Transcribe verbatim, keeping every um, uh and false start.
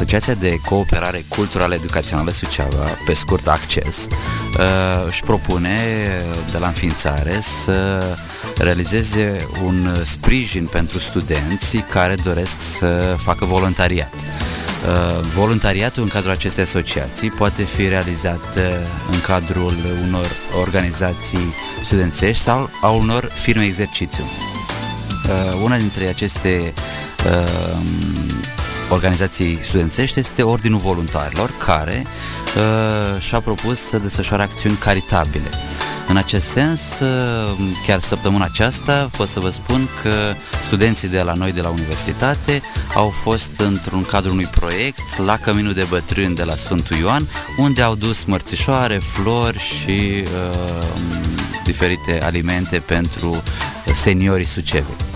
Asociația de Cooperare Culturală Educațională Suceava, pe scurt ACCES, își propune de la înființare să realizeze un sprijin pentru studenții care doresc să facă voluntariat. Voluntariatul în cadrul acestei asociații poate fi realizat în cadrul unor organizații studențești sau a unor firme exercițiu. Una dintre aceste organizații studențești este Ordinul Voluntarilor, care și-a propus să desfășoare acțiuni caritabile. În acest sens, chiar săptămâna aceasta pot să vă spun că studenții de la noi de la universitate au fost într-un cadru unui proiect la Căminul de Bătrâni de la Sfântul Ioan, unde au dus mărțișoare, flori și uh, diferite alimente pentru seniorii Sucevei.